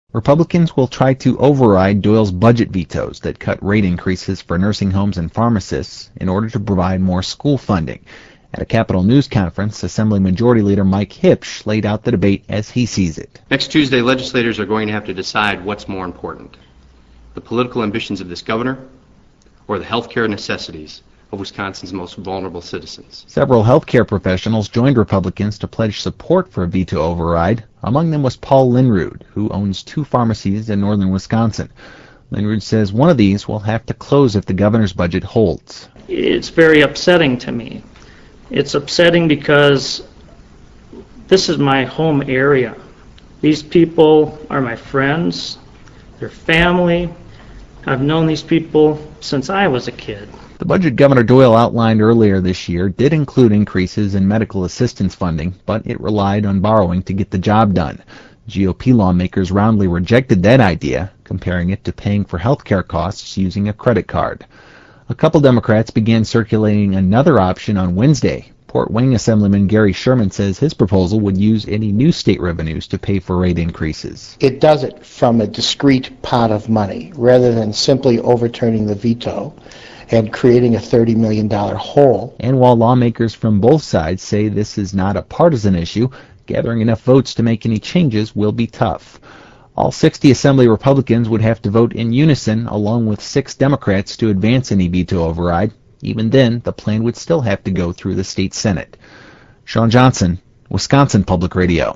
Republicans will try to override Doyle's budget vetoes that cut rate increases for nursing homes and pharmacists in order to provide more school funding. At a Capitol News conference, Assembly Majority Leader Mike Hipsch laid out the debate as he sees it. Next Tuesday, legislators are going to have to decide what's more important, the political ambitions of this governor or the health care necessities of Wisconsin's most vulnerable citizens. Several healthcare professionals joined Republicans to pledge support for a veto override. Among them was Paul Linrud, who owns 2 pharmacies in northern Wisconsin. Linrud says one of these will have to close if the governor's budget holds. It's very upsetting to me. It's upsetting because this is my home area. These people are my friends, their family. I've known these people since I was a kid. The budget Governor Doyle outlined earlier this year did include increases in medical assistance funding, but it relied on borrowing to get the job done. GOP lawmakers roundly rejected that idea, comparing it to paying for health care costs using a credit card. A couple Democrats began circulating another option on Wednesday. Port Wing Assemblyman Gary Sherman says his proposal would use any new state revenues to pay for rate increases. It does it from a discrete pot of money, rather than simply overturning the veto and creating a $30 million hole. And while lawmakers from both sides say this is not a partisan issue, gathering enough votes to make any changes will be tough. All 60 Assembly Republicans would have to vote in unison, along with 6 Democrats, to advance any veto override. Even then, the plan would still have to go through the state Senate. Sean Johnson, Wisconsin Public Radio.